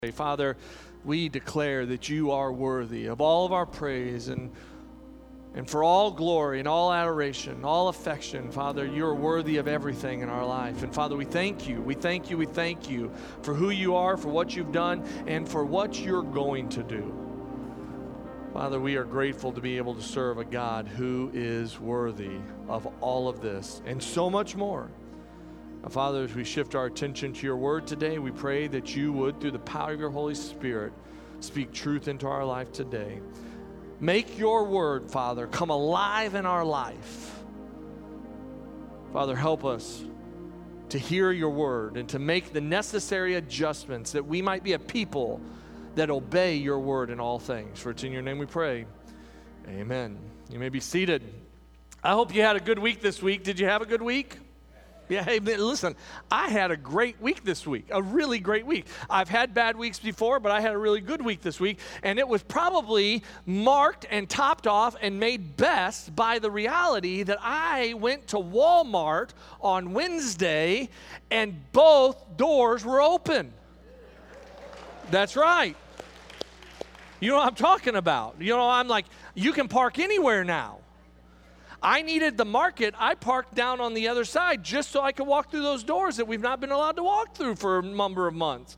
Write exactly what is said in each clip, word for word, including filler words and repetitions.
Father, we declare that you are worthy of all of our praise and and for all glory and all adoration, all affection. Father, you're worthy of everything in our life. And Father, we thank you. We thank you. We thank you for who you are, for what you've done, and for what you're going to do. Father, we are grateful to be able to serve a God who is worthy of all of this and so much more. Now, Father, as we shift our attention to your word today, we pray that you would, through the power of your Holy Spirit, speak truth into our life today. Make your word, Father, come alive in our life. Father, help us to hear your word and to make the necessary adjustments that we might be a people that obey your word in all things. For it's in your name we pray. Amen. You may be seated. I hope you had a good week this week. Did you have a good week? Yeah, hey, listen, I had a great week this week, a really great week. I've had bad weeks before, but I had a really good week this week, and it was probably marked and topped off and made best by the reality that I went to Walmart on Wednesday, and both doors were open. That's right. You know what I'm talking about. You know, I'm like, you can park anywhere now. I needed the market. I parked down on the other side just so I could walk through those doors that we've not been allowed to walk through for a number of months.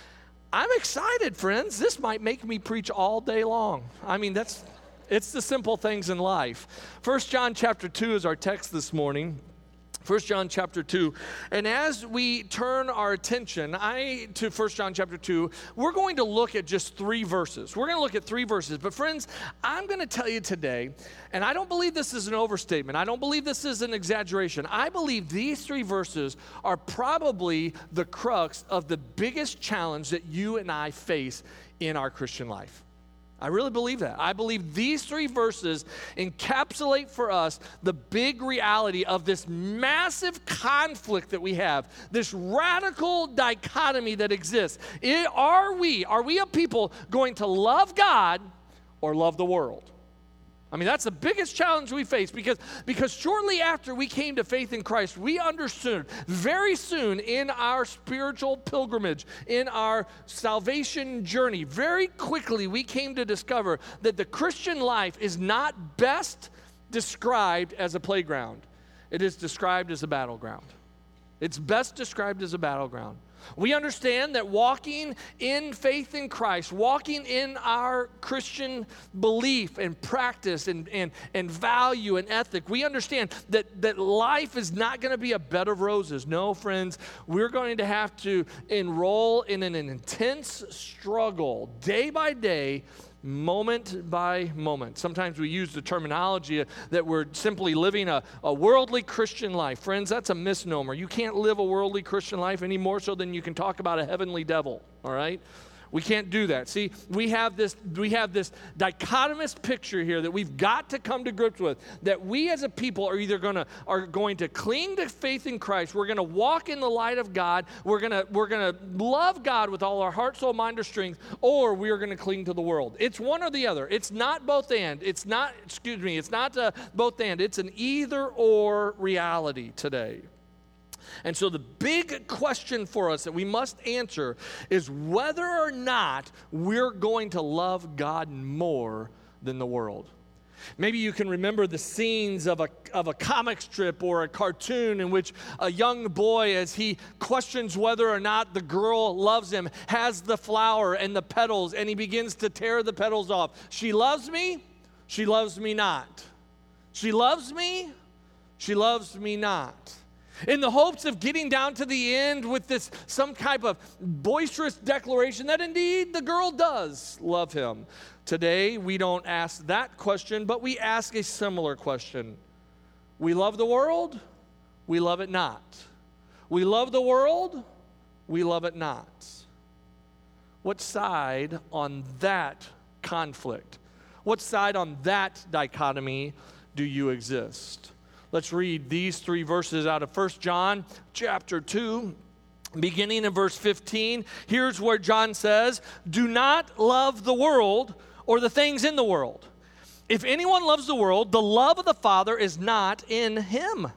I'm excited, friends. This might make me preach all day long. I mean, that's it's the simple things in life. First John chapter two is our text this morning. First John chapter two, and as we turn our attention I to First John chapter two, we're going to look at just three verses. We're going to look at three verses, but friends, I'm going to tell you today, and I don't believe this is an overstatement. I don't believe this is an exaggeration. I believe these three verses are probably the crux of the biggest challenge that you and I face in our Christian life. I really believe that. I believe these three verses encapsulate for us the big reality of this massive conflict that we have, this radical dichotomy that exists. It, are we, are we a people going to love God or love the world? I mean, that's the biggest challenge we face because, because shortly after we came to faith in Christ, we understood very soon in our spiritual pilgrimage, in our salvation journey, very quickly we came to discover that the Christian life is not best described as a playground. It is described as a battleground. It's best described as a battleground. We understand that walking in faith in Christ, walking in our Christian belief and practice and, and, and value and ethic, we understand that, that life is not going to be a bed of roses. No, friends, we're going to have to enroll in an intense struggle day by day, moment by moment. Sometimes we use the terminology that we're simply living a, a worldly Christian life. Friends, that's a misnomer. You can't live a worldly Christian life any more so than you can talk about a heavenly devil, all right? We can't do that. See, we have this we have this dichotomous picture here that we've got to come to grips with, that we as a people are either going to are going to cling to faith in Christ, we're going to walk in the light of God, we're going to we're going to love God with all our heart, soul, mind, or strength, or we are going to cling to the world. It's one or the other. It's not both and. It's not, excuse me, it's not uh, both and. It's an either or reality today. And so the big question for us that we must answer is whether or not we're going to love God more than the world. Maybe you can remember the scenes of a of a comic strip or a cartoon in which a young boy, as he questions whether or not the girl loves him, has the flower and the petals, and he begins to tear the petals off. She loves me, she loves me not. She loves me, she loves me not. In the hopes of getting down to the end with this some type of boisterous declaration that indeed the girl does love him. Today, we don't ask that question, but we ask a similar question. We love the world, we love it not. We love the world, we love it not. What side on that conflict, what side on that dichotomy do you exist? Let's read these three verses out of First John chapter two, beginning in verse fifteen. Here's where John says, "Do not love the world or the things in the world. If anyone loves the world, the love of the Father is not in him.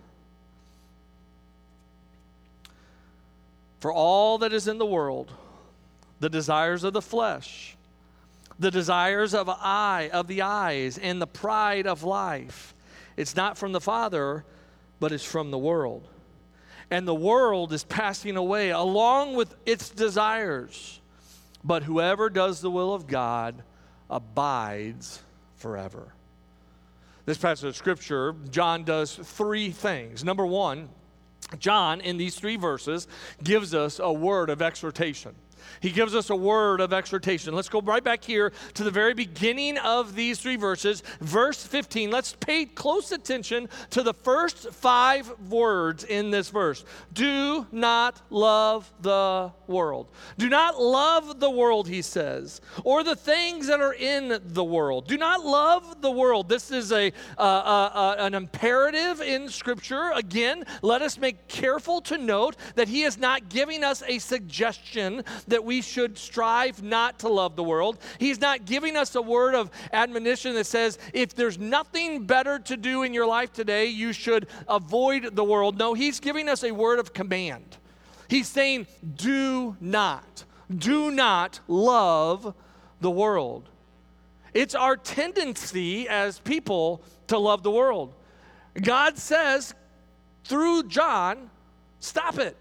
For all that is in the world, the desires of the flesh, the desires of eye of the eyes, and the pride of life. It's not from the Father, but it's from the world. And the world is passing away along with its desires. But whoever does the will of God abides forever. This passage of Scripture, John does three things. Number one, John, in these three verses, gives us a word of exhortation. He gives us a word of exhortation. Let's go right back here to the very beginning of these three verses. Verse fifteen, let's pay close attention to the first five words in this verse. Do not love the world. Do not love the world, he says, or the things that are in the world. Do not love the world. This is a uh, uh, uh, an imperative in Scripture. Again, let us make careful to note that he is not giving us a suggestion that we should strive not to love the world. He's not giving us a word of admonition that says, if there's nothing better to do in your life today, you should avoid the world. No, he's giving us a word of command. He's saying, do not, do not love the world. It's our tendency as people to love the world. God says through John, stop it.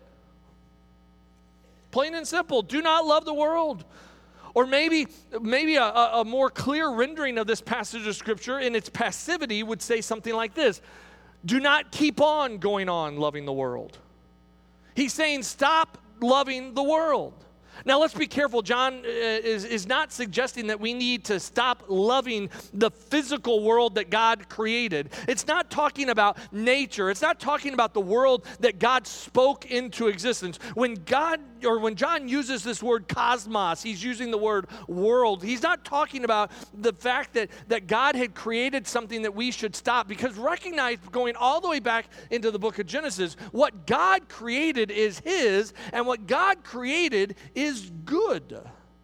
Plain and simple, do not love the world. Or maybe, maybe a, a more clear rendering of this passage of Scripture in its passivity would say something like this. Do not keep on going on loving the world. He's saying stop loving the world. Now, let's be careful. John is, is not suggesting that we need to stop loving the physical world that God created. It's not talking about nature. It's not talking about the world that God spoke into existence. When God, or when John uses this word cosmos, he's using the word world. He's not talking about the fact that, that God had created something that we should stop. Because recognize, going all the way back into the book of Genesis, what God created is his, and what God created is is good.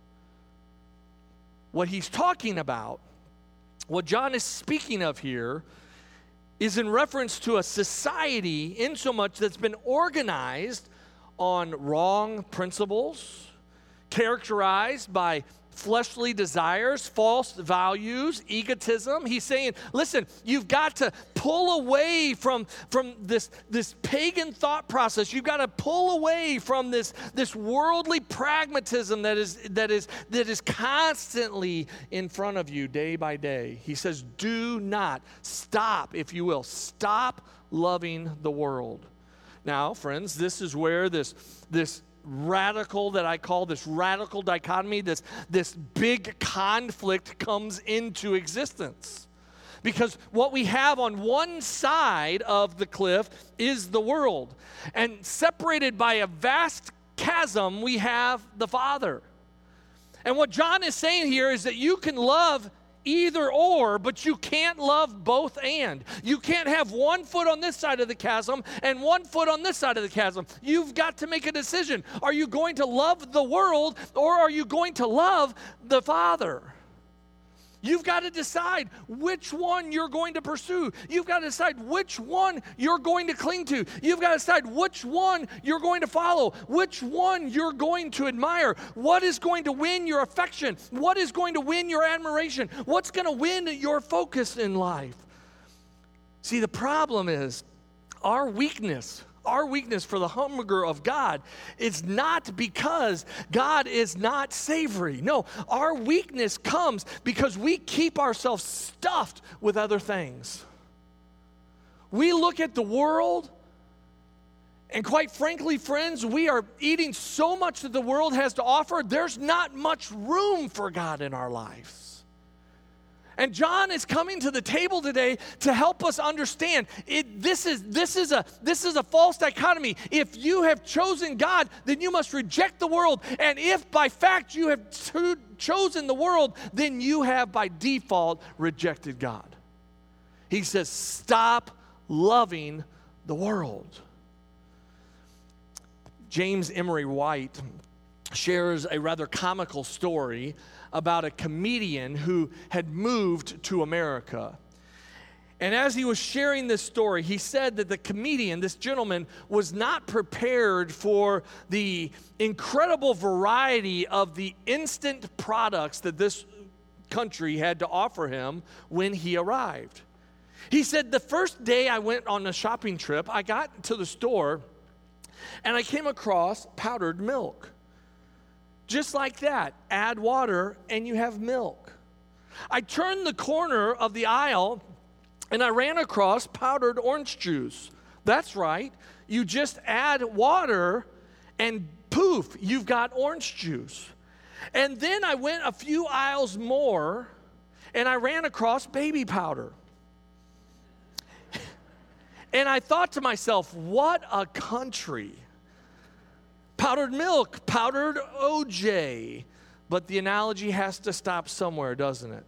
What he's talking about, what John is speaking of here, is in reference to a society in so much that's been organized on wrong principles, characterized by fleshly desires, false values, egotism. He's saying, listen, you've got to pull away from, from this, this pagan thought process. You've got to pull away from this, this worldly pragmatism that is, that is, that is constantly in front of you day by day. He says, do not, stop, if you will, stop loving the world. Now, friends, this is where this, this radical that I call this radical dichotomy, this, this big conflict comes into existence. Because what we have on one side of the cliff is the world. And separated by a vast chasm, we have the Father. And what John is saying here is that you can love either or, but you can't love both and. You can't have one foot on this side of the chasm and one foot on this side of the chasm. You've got to make a decision. Are you going to love the world or are you going to love the Father? You've got to decide which one you're going to pursue. You've got to decide which one you're going to cling to. You've got to decide which one you're going to follow, which one you're going to admire. What is going to win your affection? What is going to win your admiration? What's going to win your focus in life? See, the problem is our weakness. Our weakness for the hunger of God is not because God is not savory. No, our weakness comes because we keep ourselves stuffed with other things. We look at the world, and quite frankly, friends, we are eating so much that the world has to offer, there's not much room for God in our lives. And John is coming to the table today to help us understand it, this is, this is a, this is a false dichotomy. If you have chosen God, then you must reject the world. And if by fact you have cho- chosen the world, then you have by default rejected God. He says, stop loving the world. James Emery White shares a rather comical story about a comedian who had moved to America. And as he was sharing this story, he said that the comedian, this gentleman, was not prepared for the incredible variety of the instant products that this country had to offer him when he arrived. He said, the first day I went on a shopping trip, I got to the store and I came across powdered milk. Just like that, add water and you have milk. I turned the corner of the aisle and I ran across powdered orange juice. That's right. You just add water and poof, you've got orange juice. And then I went a few aisles more and I ran across baby powder. And I thought to myself, what a country. Powdered milk, powdered O J. But the analogy has to stop somewhere, doesn't it?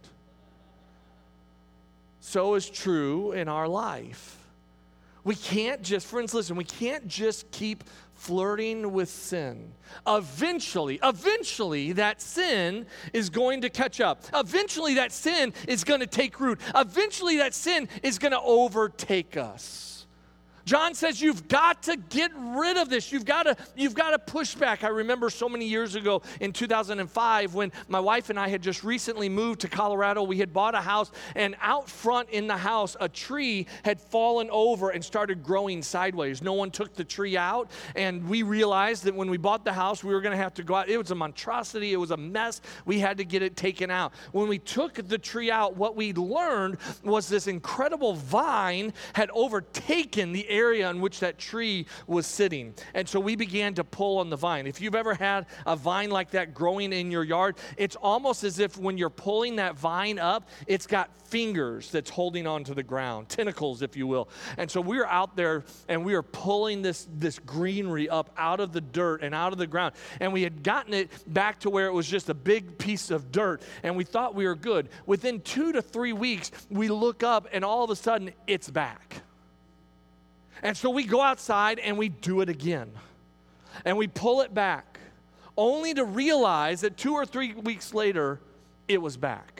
So is true in our life. We can't just, friends, listen, we can't just keep flirting with sin. Eventually, eventually that sin is going to catch up. Eventually that sin is going to take root. Eventually that sin is going to overtake us. John says you've got to get rid of this. You've got to, you've got to push back. I remember so many years ago in two thousand five when my wife and I had just recently moved to Colorado. We had bought a house, and out front in the house, a tree had fallen over and started growing sideways. No one took the tree out, and we realized that when we bought the house, we were going to have to go out. It was a monstrosity. It was a mess. We had to get it taken out. When we took the tree out, what we learned was this incredible vine had overtaken the area in which that tree was sitting. And so we began to pull on the vine. If you've ever had a vine like that growing in your yard, it's almost as if when you're pulling that vine up, it's got fingers that's holding onto the ground, tentacles, if you will. And so we were out there and we were pulling this, this greenery up out of the dirt and out of the ground. And we had gotten it back to where it was just a big piece of dirt, and we thought we were good. Within two to three weeks, we look up and all of a sudden it's back. And so we go outside and we do it again. And we pull it back, only to realize that two or three weeks later, it was back.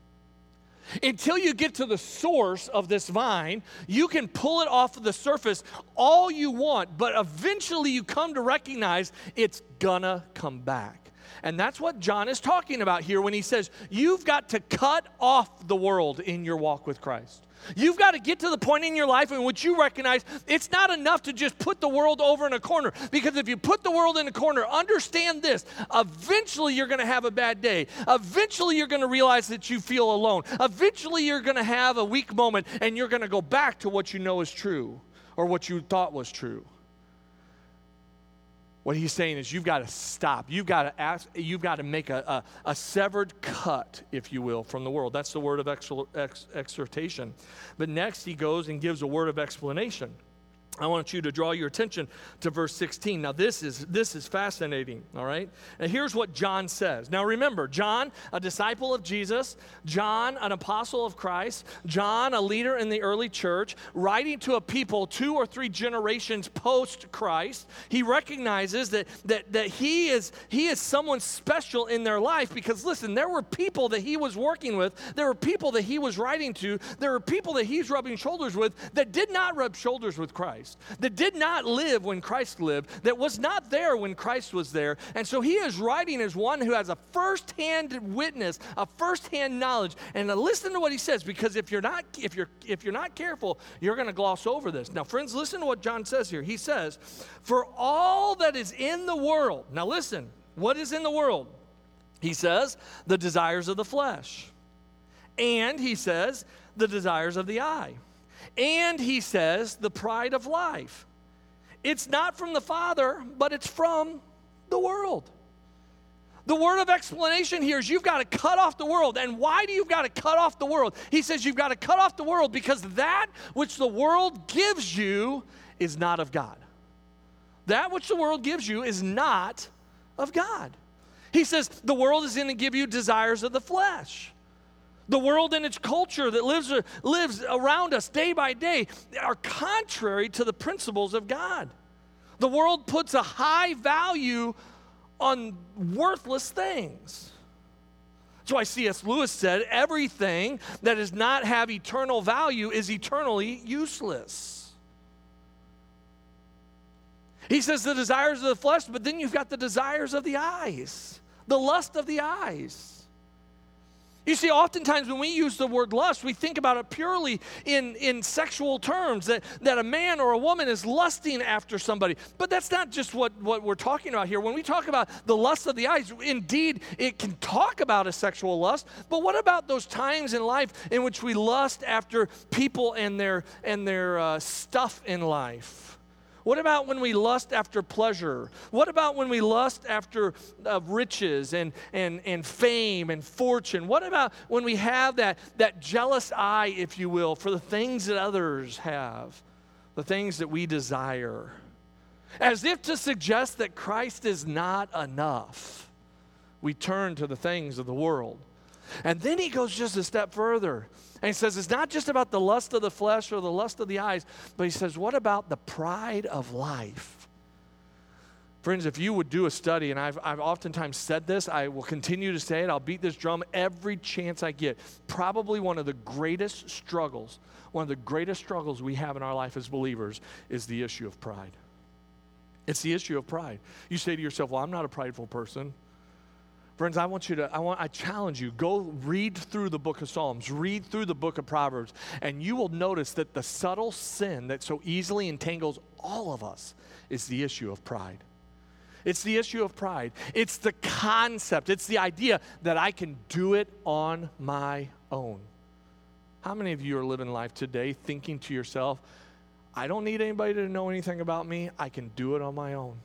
Until you get to the source of this vine, you can pull it off of the surface all you want, but eventually you come to recognize it's gonna come back. And that's what John is talking about here when he says, you've got to cut off the world in your walk with Christ. You've got to get to the point in your life in which you recognize it's not enough to just put the world over in a corner. Because if you put the world in a corner, understand this, eventually you're going to have a bad day. Eventually you're going to realize that you feel alone. Eventually you're going to have a weak moment and you're going to go back to what you know is true or what you thought was true. What he's saying is you've got to stop. You've got to ask, you've got to make a, a, a severed cut, if you will, from the world. That's the word of ex, ex, exhortation. But next he goes and gives a word of explanation. I want you to draw your attention to verse sixteen. Now this is this is fascinating, all right? And here's what John says. Now remember, John, a disciple of Jesus, John, an apostle of Christ, John, a leader in the early church, writing to a people two or three generations post-Christ. He recognizes that that that he is he is someone special in their life because listen, there were people that he was working with, there were people that he was writing to, there were people that he's rubbing shoulders with that did not rub shoulders with Christ. That did not live when Christ lived, that was not there when Christ was there. And so he is writing as one who has a first-hand witness, a first-hand knowledge. And listen to what he says, because if you're not if you're if you're not careful, you're going to gloss over this. Now, friends, listen to what John says here. He says, "For all that is in the world." Now listen, what is in the world? He says, the desires of the flesh. And he says, the desires of the eye. And he says, the pride of life. It's not from the Father, but it's from the world. The word of explanation here is you've got to cut off the world. And why do you got to cut off the world? He says you've got to cut off the world because that which the world gives you is not of God. That which the world gives you is not of God. He says the world is going to give you desires of the flesh. The world and its culture that lives, lives around us day by day are contrary to the principles of God. The world puts a high value on worthless things. That's why C S Lewis said, everything that does not have eternal value is eternally useless. He says the desires of the flesh, but then you've got the desires of the eyes, the lust of the eyes. You see, oftentimes when we use the word lust, we think about it purely in, in sexual terms, that, that a man or a woman is lusting after somebody. But that's not just what, what we're talking about here. When we talk about the lust of the eyes, indeed, it can talk about a sexual lust, but what about those times in life in which we lust after people and their, and their uh, stuff in life? What about when we lust after pleasure? What about when we lust after uh, riches and, and, and fame and fortune? What about when we have that, that jealous eye, if you will, for the things that others have, the things that we desire? As if to suggest that Christ is not enough, we turn to the things of the world. And then he goes just a step further. And he says it's not just about the lust of the flesh or the lust of the eyes, but he says, what about the pride of life? Friends, if you would do a study, and I've, I've oftentimes said this, I will continue to say it, I'll beat this drum every chance I get. Probably one of the greatest struggles, one of the greatest struggles we have in our life as believers is the issue of pride. It's the issue of pride. You say to yourself, well, I'm not a prideful person. Friends, I want you to, I want, I challenge you, go read through the book of Psalms, read through the book of Proverbs, and you will notice that the subtle sin that so easily entangles all of us is the issue of pride. It's the issue of pride. It's the concept, it's the idea that I can do it on my own. How many of you are living life today thinking to yourself, I don't need anybody to know anything about me, I can do it on my own?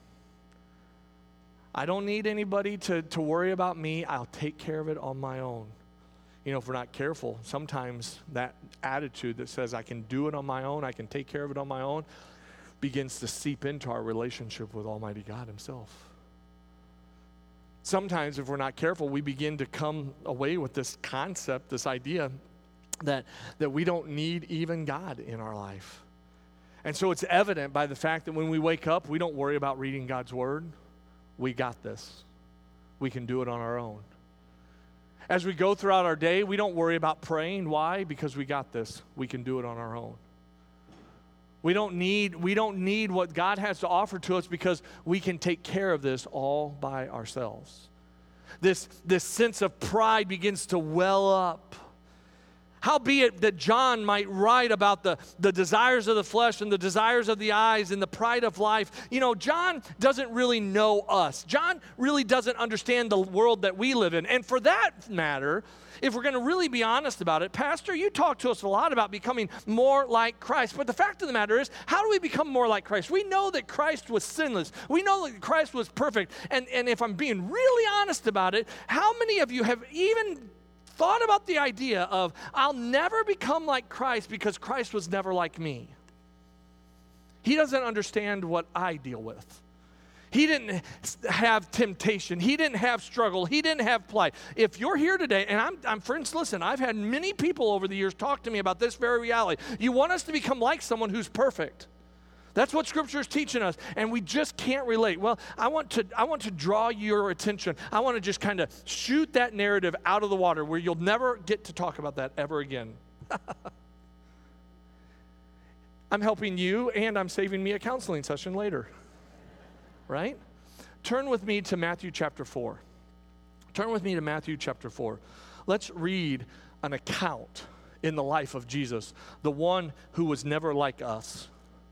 I don't need anybody to, to worry about me. I'll take care of it on my own. You know, if we're not careful, sometimes that attitude that says I can do it on my own, I can take care of it on my own, begins to seep into our relationship with Almighty God himself. Sometimes if we're not careful, we begin to come away with this concept, this idea that, that we don't need even God in our life. And so it's evident by the fact that when we wake up, we don't worry about reading God's word. We got this. We can do it on our own. As we go throughout our day, we don't worry about praying. Why? Because we got this. We can do it on our own. We don't need, we don't need what God has to offer to us because we can take care of this all by ourselves. This, this sense of pride begins to well up. Howbeit that John might write about the, the desires of the flesh and the desires of the eyes and the pride of life. You know, John doesn't really know us. John really doesn't understand the world that we live in. And for that matter, if we're going to really be honest about it, Pastor, you talk to us a lot about becoming more like Christ. But the fact of the matter is, how do we become more like Christ? We know that Christ was sinless. We know that Christ was perfect. And, and if I'm being really honest about it, how many of you have even thought about the idea of, I'll never become like Christ because Christ was never like me? He doesn't understand what I deal with. He didn't have temptation. He didn't have struggle. He didn't have plight. If you're here today, and I'm, I'm friends, listen, I've had many people over the years talk to me about this very reality. You want us to become like someone who's perfect. That's what Scripture is teaching us, and we just can't relate. Well, I want to I want to draw your attention. I want to just kind of shoot that narrative out of the water where you'll never get to talk about that ever again. I'm helping you, and I'm saving me a counseling session later. Right? Turn with me to Matthew chapter four. Turn with me to Matthew chapter four. Let's read an account in the life of Jesus, the one who was never like us.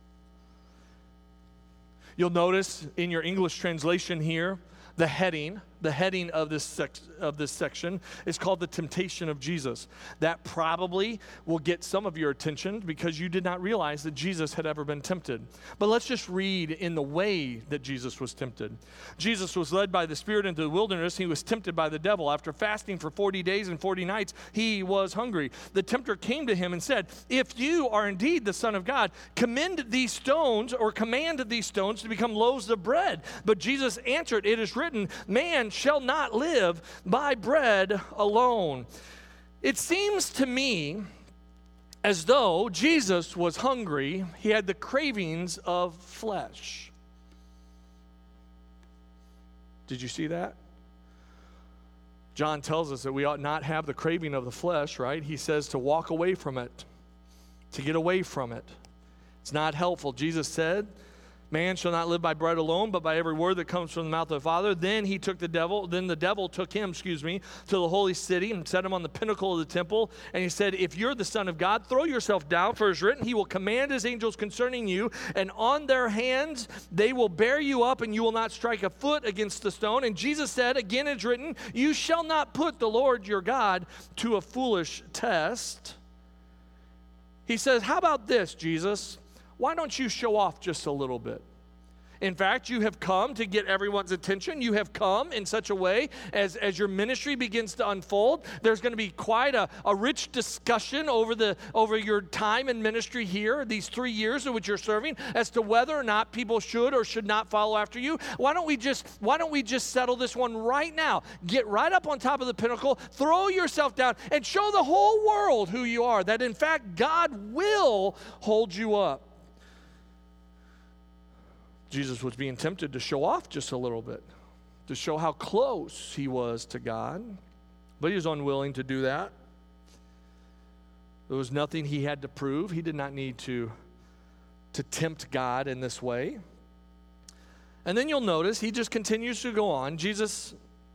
You'll notice in your English translation here, the heading, the heading of this sec- of this section is called the temptation of Jesus. That probably will get some of your attention because you did not realize that Jesus had ever been tempted. But let's just read in the way that Jesus was tempted. Jesus was led by the Spirit into the wilderness. He was tempted by the devil. After fasting for forty days and forty nights, he was hungry. The tempter came to him and said, "If you are indeed the Son of God, commend these stones or command these stones to become loaves of bread." But Jesus answered, "It is written, man shall not live by bread alone." It seems to me as though Jesus was hungry. He had the cravings of flesh. Did you see that? John tells us that we ought not have the craving of the flesh, right? He says to walk away from it, to get away from it. It's not helpful. Jesus said, man shall not live by bread alone, but by every word that comes from the mouth of the Father. Then he took the devil, then the devil took him, excuse me, to the holy city and set him on the pinnacle of the temple. And he said, if you're the Son of God, throw yourself down, for it is written, he will command his angels concerning you, and on their hands they will bear you up, and you will not strike a foot against the stone. And Jesus said, again it is written, you shall not put the Lord your God to a foolish test. He says, how about this, Jesus? Why don't you show off just a little bit? In fact, you have come to get everyone's attention. You have come in such a way as, as your ministry begins to unfold. There's going to be quite a, a rich discussion over, the, over your time in ministry here, these three years in which you're serving, as to whether or not people should or should not follow after you. Why don't we just, why don't we just settle this one right now? Get right up on top of the pinnacle, throw yourself down, and show the whole world who you are, that in fact God will hold you up. Jesus was being tempted to show off just a little bit, to show how close he was to God, but he was unwilling to do that. There was nothing he had to prove. He did not need to, to tempt God in this way. And then you'll notice he just continues to go on. Jesus,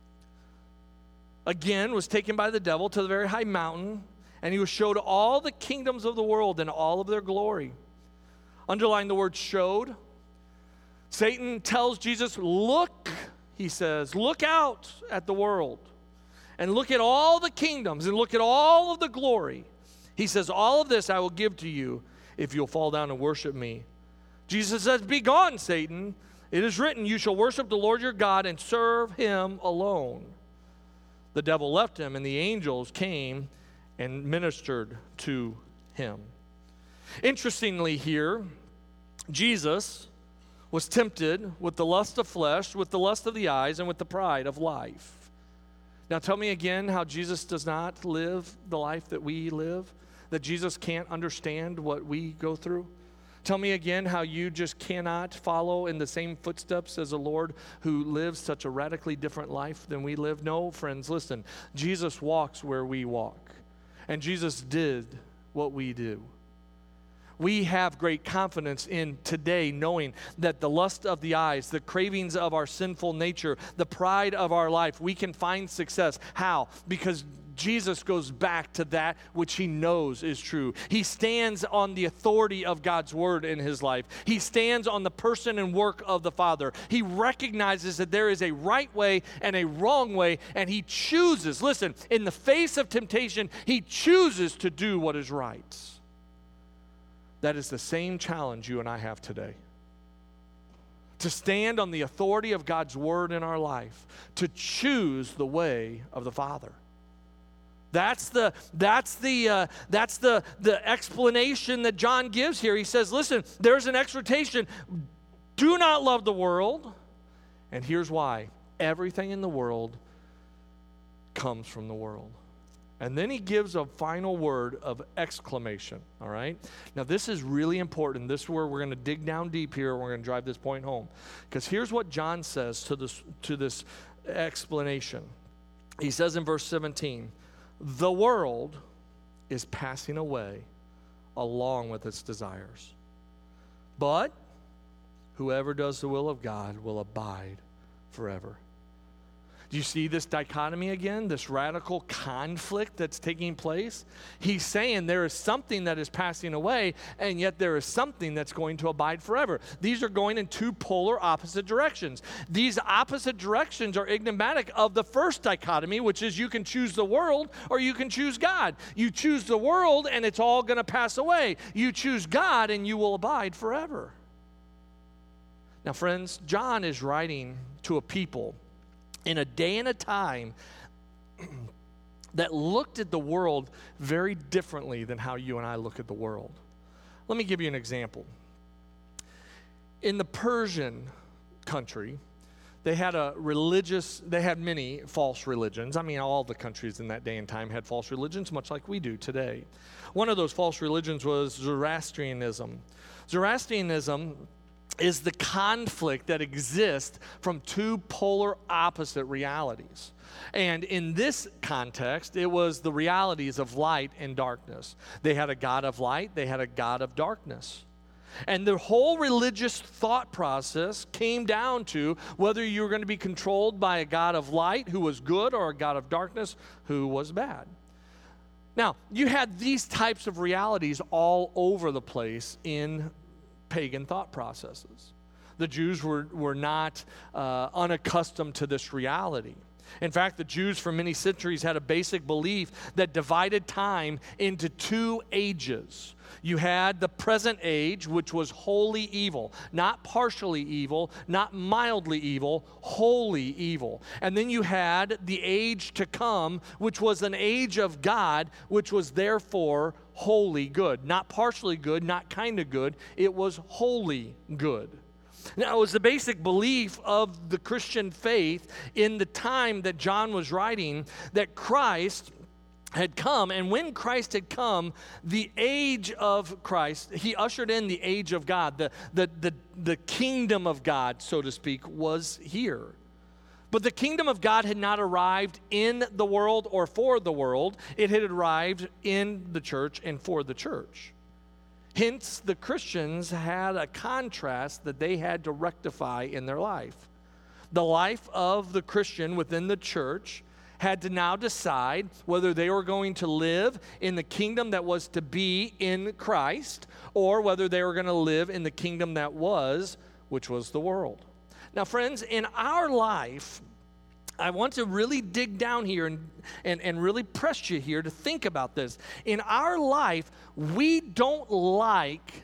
again, was taken by the devil to the very high mountain, and he was showed all the kingdoms of the world and all of their glory. Underline the word showed. Satan tells Jesus, look, he says, look out at the world and look at all the kingdoms and look at all of the glory. He says, all of this I will give to you if you'll fall down and worship me. Jesus says, be gone, Satan. It is written, you shall worship the Lord your God and serve him alone. The devil left him, and the angels came and ministered to him. Interestingly here, Jesus was tempted with the lust of flesh, with the lust of the eyes, and with the pride of life. Now tell me again how Jesus does not live the life that we live, that Jesus can't understand what we go through. Tell me again how you just cannot follow in the same footsteps as a Lord who lives such a radically different life than we live. No, friends, listen. Jesus walks where we walk, and Jesus did what we do. We have great confidence in today knowing that the lust of the eyes, the cravings of our sinful nature, the pride of our life, we can find success. How? Because Jesus goes back to that which he knows is true. He stands on the authority of God's word in his life. He stands on the person and work of the Father. He recognizes that there is a right way and a wrong way, and he chooses, listen, in the face of temptation, he chooses to do what is right. That is the same challenge you and I have today. To stand on the authority of God's word in our life, to choose the way of the Father. That's the that's the uh, that's the the explanation that John gives here. He says, "Listen, there's an exhortation: do not love the world." And here's why: everything in the world comes from the world. And then he gives a final word of exclamation, all right? Now, this is really important. This is where we're going to dig down deep here. We're going to drive this point home. Because here's what John says to this, to this explanation. He says in verse seventeen, the world is passing away along with its desires. But whoever does the will of God will abide forever. Do you see this dichotomy again, this radical conflict that's taking place? He's saying there is something that is passing away, and yet there is something that's going to abide forever. These are going in two polar opposite directions. These opposite directions are enigmatic of the first dichotomy, which is you can choose the world or you can choose God. You choose the world and it's all going to pass away. You choose God and you will abide forever. Now, friends, John is writing to a people in a day and a time that looked at the world very differently than how you and I look at the world. Let me give you an example. In the Persian country, they had a religious, they had many false religions. I mean, all the countries in that day and time had false religions, much like we do today. One of those false religions was Zoroastrianism. Zoroastrianism is the conflict that exists from two polar opposite realities. And in this context, it was the realities of light and darkness. They had a God of light, they had a God of darkness. And the whole religious thought process came down to whether you were going to be controlled by a God of light who was good or a God of darkness who was bad. Now, you had these types of realities all over the place in pagan thought processes. The Jews were, were not uh, unaccustomed to this reality. In fact, the Jews for many centuries had a basic belief that divided time into two ages. You had the present age, which was wholly evil, not partially evil, not mildly evil, wholly evil. And then you had the age to come, which was an age of God, which was therefore wholly good. Not partially good, not kind of good. It was wholly good. Now, it was the basic belief of the Christian faith in the time that John was writing that Christ had come, and when Christ had come, the age of Christ, he ushered in the age of God. The, the, the, the kingdom of God, so to speak, was here. But the kingdom of God had not arrived in the world or for the world. It had arrived in the church and for the church. Hence, the Christians had a contrast that they had to rectify in their life. The life of the Christian within the church had to now decide whether they were going to live in the kingdom that was to be in Christ or whether they were going to live in the kingdom that was, which was the world. Now, friends, in our life, I want to really dig down here and, and, and really press you here to think about this. In our life, we don't like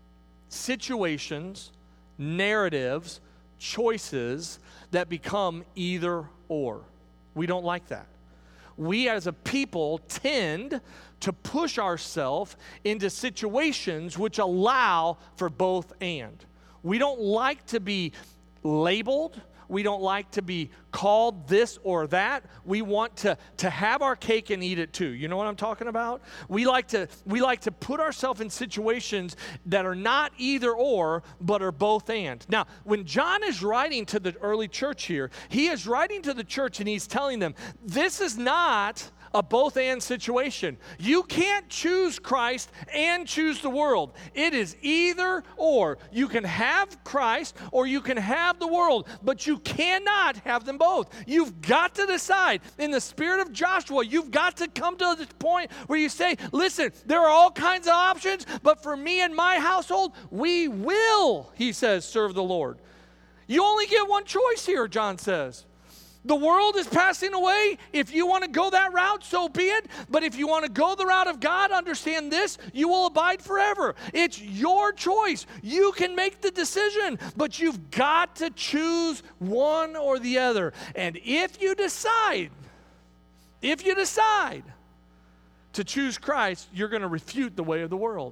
situations, narratives, choices that become either or. We don't like that. We as a people tend to push ourselves into situations which allow for both and. We don't like to be labeled. We don't like to be called this or that. We want to, to have our cake and eat it too. You know what I'm talking about? We like to we like to put ourselves in situations that are not either or, but are both and. Now, when John is writing to the early church here, he is writing to the church and he's telling them, this is not a both and situation. You can't choose Christ and choose the world. It is either or. You can have Christ or you can have the world, but you cannot have them both. You've got to decide. In the spirit of Joshua, you've got to come to this point where you say, listen, there are all kinds of options, but for me and my household, we will, he says, serve the Lord. You only get one choice here, John says. The world is passing away. If you want to go that route, so be it. But if you want to go the route of God, understand this, you will abide forever. It's your choice. You can make the decision, but you've got to choose one or the other. And if you decide, if you decide to choose Christ, you're going to refute the way of the world.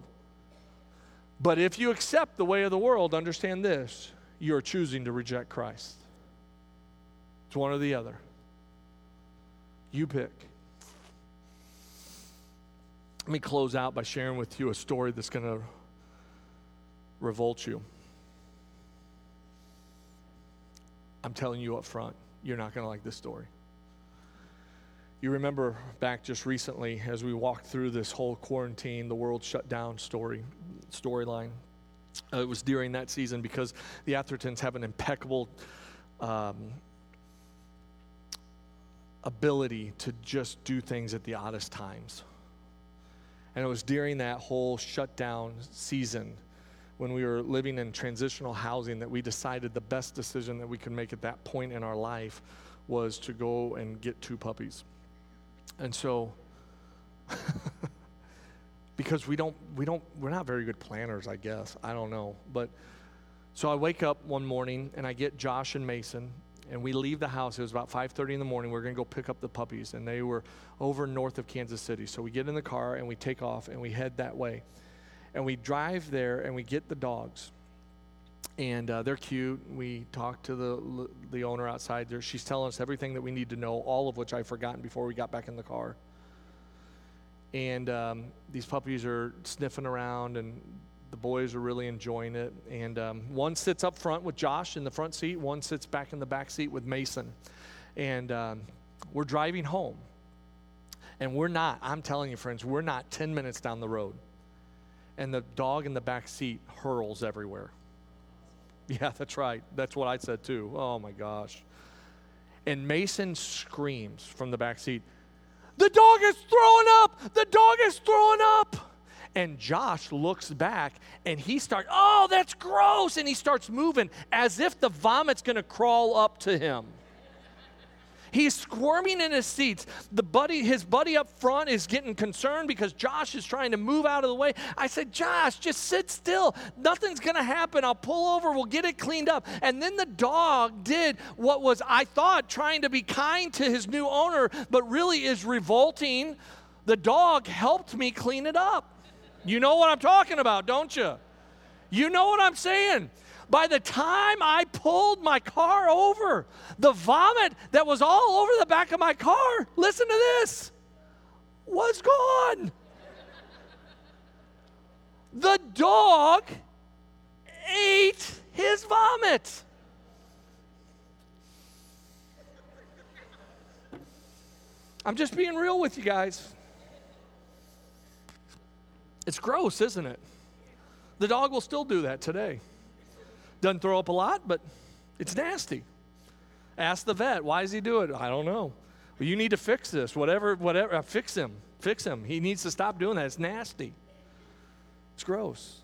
But if you accept the way of the world, understand this, you're choosing to reject Christ. It's one or the other. You pick. Let me close out by sharing with you a story that's going to revolt you. I'm telling you up front, you're not going to like this story. You remember back just recently as we walked through this whole quarantine, the world shut down story, storyline. Uh, it was during that season because the Athertons have an impeccable um, ability to just do things at the oddest times. And it was during that whole shutdown season when we were living in transitional housing that we decided the best decision that we could make at that point in our life was to go and get two puppies. And so, because we don't, we don't, we're not very good planners, I guess. I don't know. But so I wake up one morning and I get Josh and Mason, and we leave the house. It was about five thirty in the morning. We we're going to go pick up the puppies, and they were over north of Kansas City. So we get in the car, and we take off, and we head that way. And we drive there, and we get the dogs. And uh, they're cute. We talk to the the owner outside there. She's telling us everything that we need to know, all of which I'd forgotten before we got back in the car. And um, these puppies are sniffing around, and The boys are really enjoying it. And um, one sits up front with Josh in the front seat. One sits back in the back seat with Mason. And um, we're driving home. And we're not, I'm telling you, friends, we're not ten minutes down the road. And the dog in the back seat hurls everywhere. Yeah, that's right. That's what I said too. Oh my gosh. And Mason screams from the back seat, "The dog is throwing up! The dog is throwing up!" And Josh looks back and he starts, "Oh, that's gross!" And he starts moving as if the vomit's going to crawl up to him. He's squirming in his seats. The buddy, his buddy up front is getting concerned because Josh is trying to move out of the way. I said, "Josh, just sit still. Nothing's going to happen. I'll pull over. We'll get it cleaned up." And then the dog did what was, I thought, trying to be kind to his new owner, but really is revolting. The dog helped me clean it up. You know what I'm talking about, don't you? You know what I'm saying? By the time I pulled my car over, the vomit that was all over the back of my car, listen to this, was gone. The dog ate his vomit. I'm just being real with you guys. It's gross, isn't it? The dog will still do that today. Doesn't throw up a lot, but it's nasty. Ask the vet, why does he do it? I don't know. Well, you need to fix this. Whatever, whatever. Uh, fix him. Fix him. He needs to stop doing that. It's nasty. It's gross.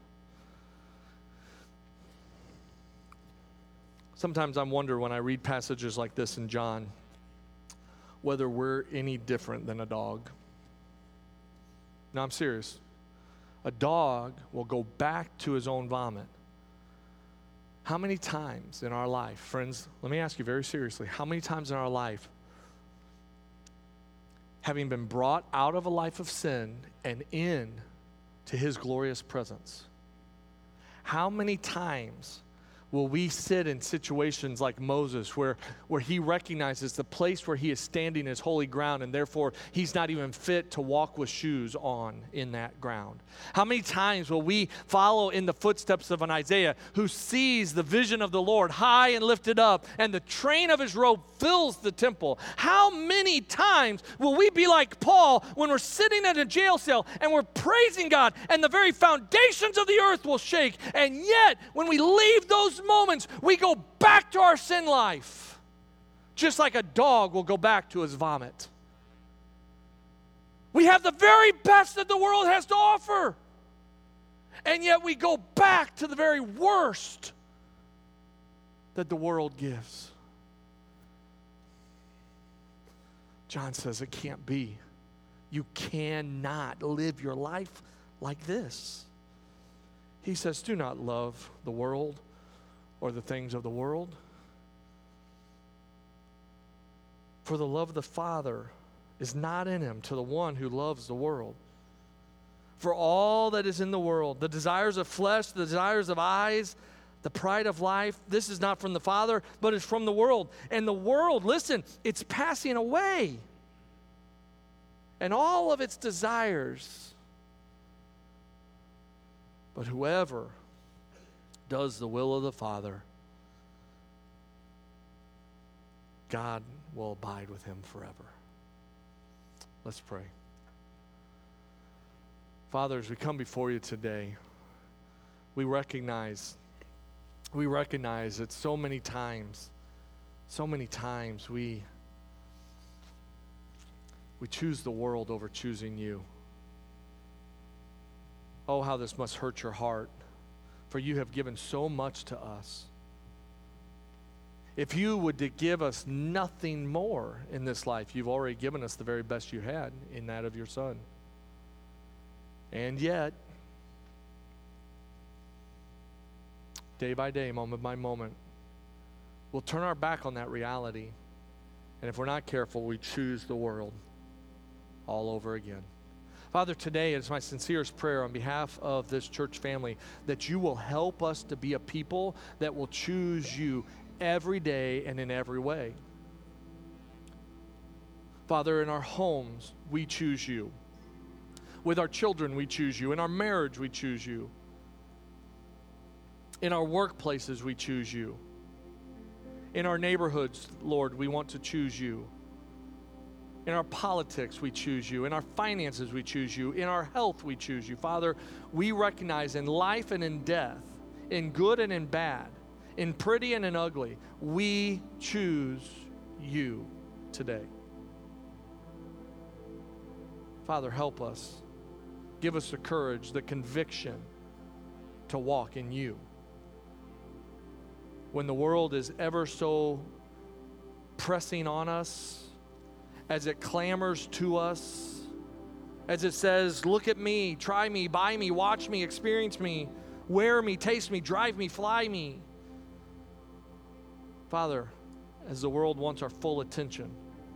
Sometimes I wonder when I read passages like this in John whether we're any different than a dog. No, I'm serious. A dog will go back to his own vomit. How many times in our life, friends, let me ask you very seriously, how many times in our life, having been brought out of a life of sin and in to his glorious presence, how many times will we sit in situations like Moses where, where he recognizes the place where he is standing is holy ground and therefore he's not even fit to walk with shoes on in that ground? How many times will we follow in the footsteps of an Isaiah who sees the vision of the Lord high and lifted up and the train of his robe fills the temple? How many times will we be like Paul when we're sitting in a jail cell and we're praising God and the very foundations of the earth will shake, and yet when we leave those moments, we go back to our sin life, just like a dog will go back to his vomit. We have the very best that the world has to offer, and yet we go back to the very worst that the world gives. John says it can't be. You cannot live your life like this. He says, do not love the world or the things of the world. For the love of the Father is not in him to the one who loves the world. For all that is in the world, the desires of flesh, the desires of eyes, the pride of life, this is not from the Father, but is from the world. And the world, listen, it's passing away. And all of its desires. But whoever does the will of the Father, God will abide with him forever. Let's pray. Father, as we come before you today, we recognize, we recognize that so many times, so many times we, we choose the world over choosing you. Oh, how this must hurt your heart, for you have given so much to us. If you would to give us nothing more in this life, you've already given us the very best you had in that of your Son. And yet, day by day, moment by moment, we'll turn our back on that reality. And if we're not careful, we choose the world all over again. Father, today it's my sincerest prayer on behalf of this church family that you will help us to be a people that will choose you every day and in every way. Father, in our homes, we choose you. With our children, we choose you. In our marriage, we choose you. In our workplaces, we choose you. In our neighborhoods, Lord, we want to choose you. In our politics, we choose you. In our finances, we choose you. In our health, we choose you. Father, we recognize in life and in death, in good and in bad, in pretty and in ugly, we choose you today. Father, help us. Give us the courage, the conviction to walk in you. When the world is ever so pressing on us, as it clamors to us, as it says, look at me, try me, buy me, watch me, experience me, wear me, taste me, drive me, fly me. Father, as the world wants our full attention,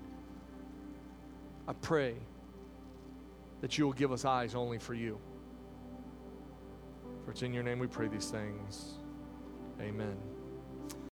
I pray that you will give us eyes only for you. For it's in your name we pray these things. Amen.